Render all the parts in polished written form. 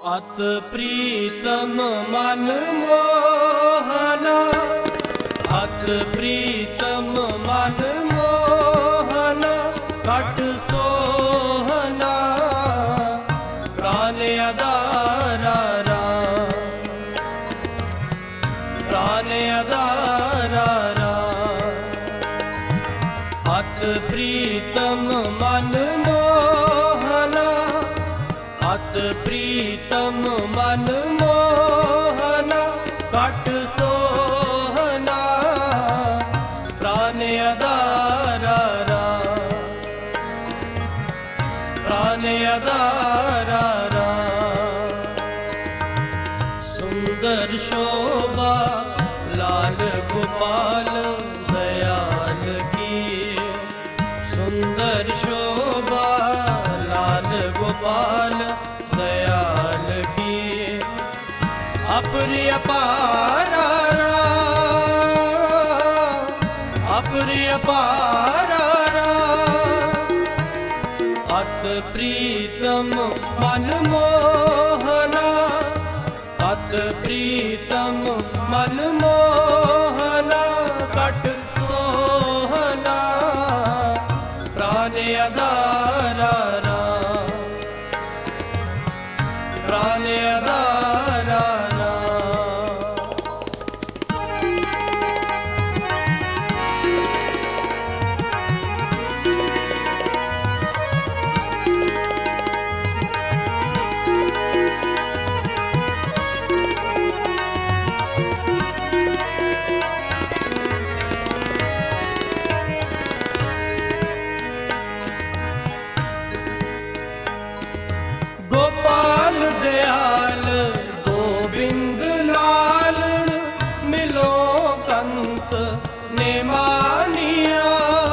अत प्रीतम मन मोहना, अत प्रीतम मन मोहना, कट सोहना प्राण अदारा राम, प्राण अदारा राम। अत प्रीतम मन मोहना, अत प्रीतम मन मोहना, कट सोहना प्राण अदारा राम, प्राण अदारा राम। सुंदर शोभा लाल गोपाल दयाल की, सुंदर शोभा लाल गोपाल दयाल की। अप्रिय पारा अप्रिय पारा। अत प्रीतम मन मोहना, अत प्रीतम मन मोहना, कट सोहना प्राण अदारा राम, प्राण अदारा राम। गोपाल दयाल गोविंद लाल, मिलो कंत ने मानिया।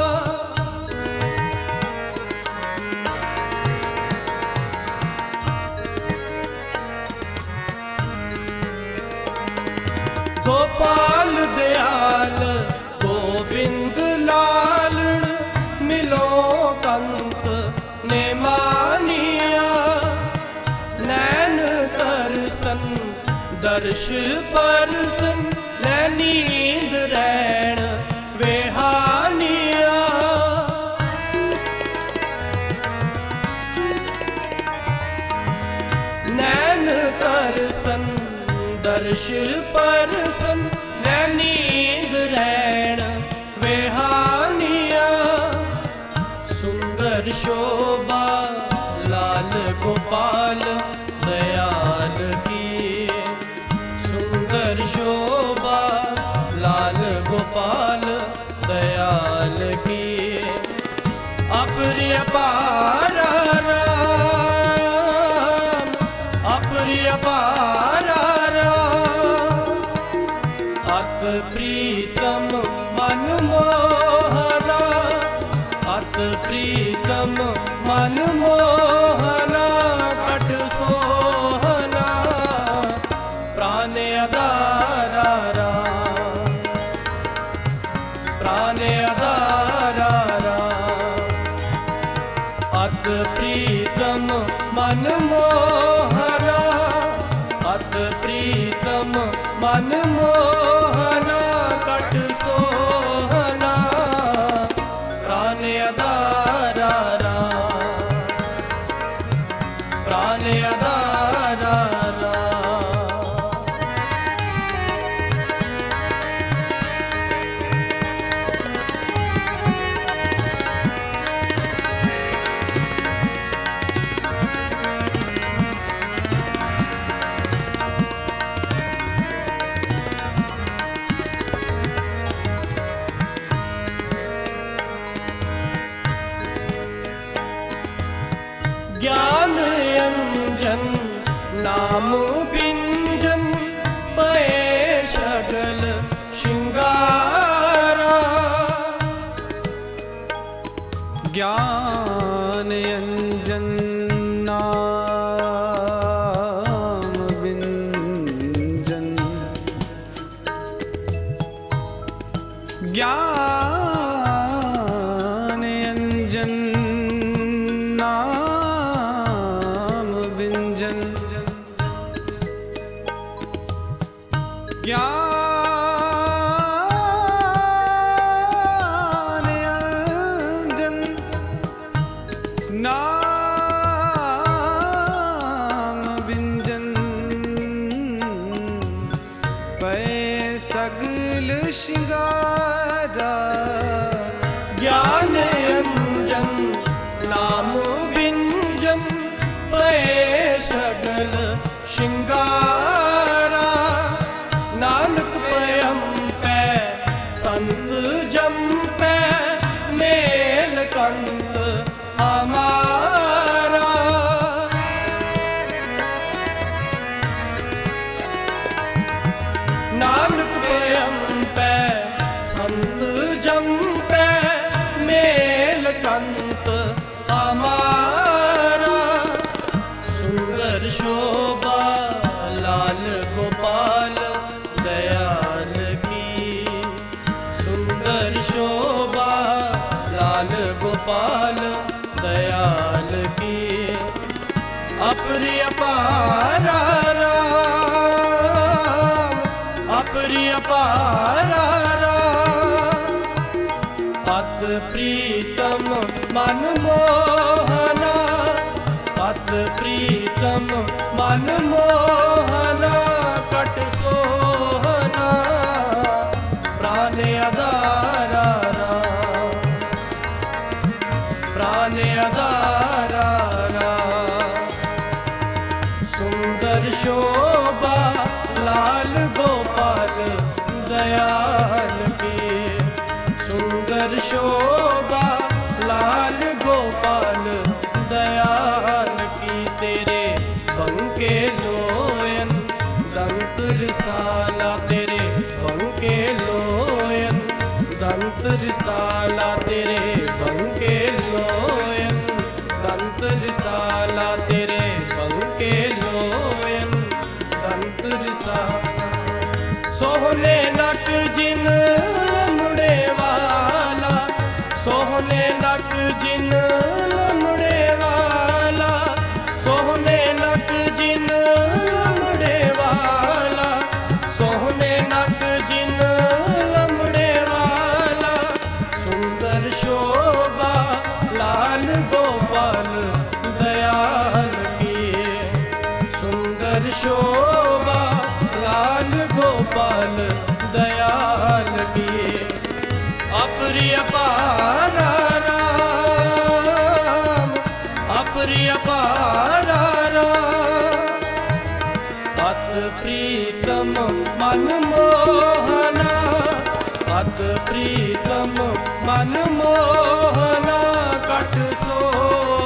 गोपाल दयाल गोविंद लाल, मिलो कंत ने मानिया। नैन दर्शन दर्श परसन, नींद रैन वेहानिया। नैन दर्शन दर्श परसन, नींद रैन वेहानिया। सुंदर शोभा लाल गोपाल दयाल की, सुंदर शोभा लाल गोपाल दयाल की। अप्रिय पारा राम, अप्रिय पारा राम। अत प्रीतम मन मोहना, अत प्रीतम मन मोहना, कट सोहना प्राण अदारा राम, प्राण अदारा राम। अत प्रीतम मन मोहना, अत प्रीतम मन मोहना, कट सोहना प्राण अदारा राम, प्राण अदारा राम। ज्ञान अंजन नाम बिंजन, पए शगल श्रृंगारा। ज्ञान अंजन नाम बिंजन, ज्ञान अंजन नाम बिंजन। सकल श्रृंगारा। नानक पयम पै संत जम पै मेल कंत हमारा। नानक पयम पै संत जम पै मेल कंत हमारा। सुंदर शोभा लाल गोपाल दयाल की। सुंदर शोभा लाल गोपाल दयाल की। अपरिय पारा राम, अपरिय पारा राम। पत प्रीतम मन मोहना, पत प्रीतम मन मोहना। कट सोहना प्राण आधारा राम, प्राण आधारा राम। सुंदर शोभा लाल गोपाल दयाल की। सुंदर शोभा लाल गोपाल दयाल की। तेरे पंके लोयन दंत रिसाला, तेरे पंके लोयन दंत रिसाला। तेरे पंके लोयन दंत रिसाला। तेरे पंके लोयन दंत रिसाला। सोहने नक जिन लमड़े वाला, सोहने नक जिन लमड़े वाला। सोहने नक जिन लमड़े वाला, सोहने नक जिन लमड़े वाला। सुंदर शोभा लाल गोपाल दयाल की। सुंदर शोभा लाल गोपाल दयाल की। अपरिय पारा राम, अपरिय पारा राम। पत प्रीतम मन मोहना, पत प्रीतम मन मोहना। Cut so